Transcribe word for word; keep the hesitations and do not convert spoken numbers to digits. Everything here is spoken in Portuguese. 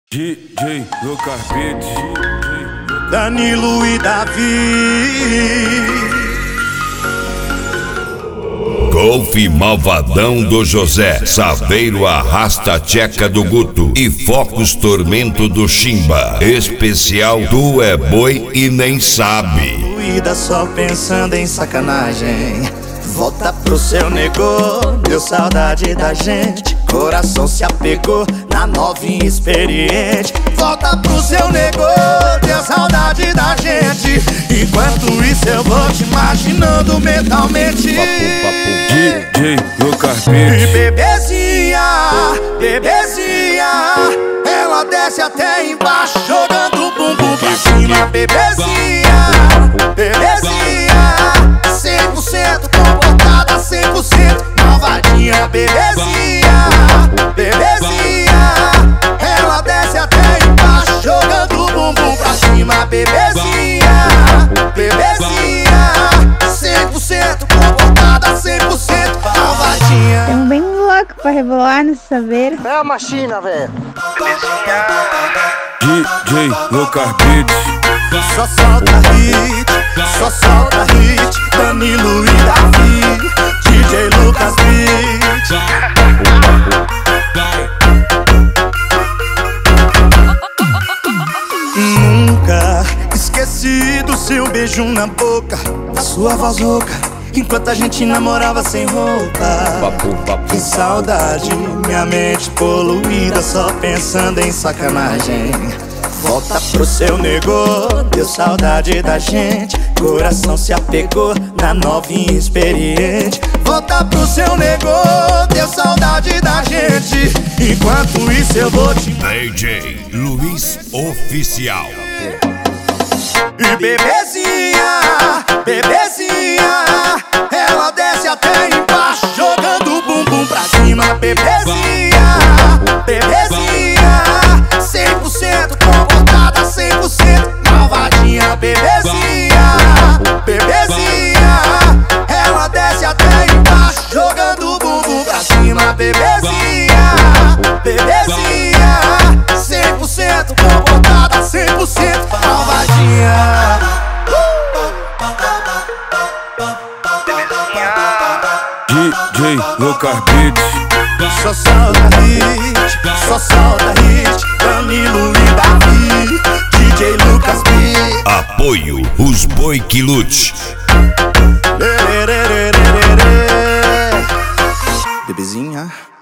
D J Lucas Beats, Danilo e Davi. Golfe Malvadão do José, Saveiro Arrasta Tcheca do Guto e Focus Tormento do Chimba. Especial Tu é Boi e Nem Sabe. Luída só pensando em sacanagem. Volta pro seu negô, deu saudade da gente. Coração se apegou na novinha experiente. Volta pro seu negô, deu saudade da gente. Enquanto isso eu vou te imaginando mentalmente. D J Lucas E Beats. bebezinha, bebezinha, ela desce até embaixo, jogando o bumbum pra cima. Bebezinha, bebezinha, cem por cento comportada, cem por cento malvadinha. Bebezinha, bebezinha, ela desce até embaixo, jogando o bumbum pra cima. Bebezinha, bebezinha, cem por cento comportada, cem por cento malvadinha. Tamo bem louco pra rebolar nesse saber. É a machina, velho. D J Lucas Beats. Só solta hit, só solta hit. Danilo e Davi, D J Lucas Beats. Nunca esqueci do seu beijo na boca, da sua voz rouca, enquanto a gente namorava sem roupa. Que saudade, minha mente poluída, só pensando em sacanagem. Volta pro seu negô, deu saudade da gente. Coração se apegou na novinha experiente. Volta pro seu negô, deu saudade da gente. Enquanto isso eu vou te... D J Luiz Oficial. E bebezinha, bebezinha, ela desce até embaixo, jogando o bumbum pra cima. Bebezinha, bebezinha, cem por cento comportada, cem por cento malvadinha. Bebezinha, bebezinha, ela desce até embaixo, jogando o bumbum pra cima. Bebezinha, bebezinha, cem por cento comportada, cem por cento malvadinha. D J Lucas Beats. Só solta hit, só solta hit. Danilo e Davi, D J Lucas Beats. Apoio Os Boi que Lute. Bebezinha.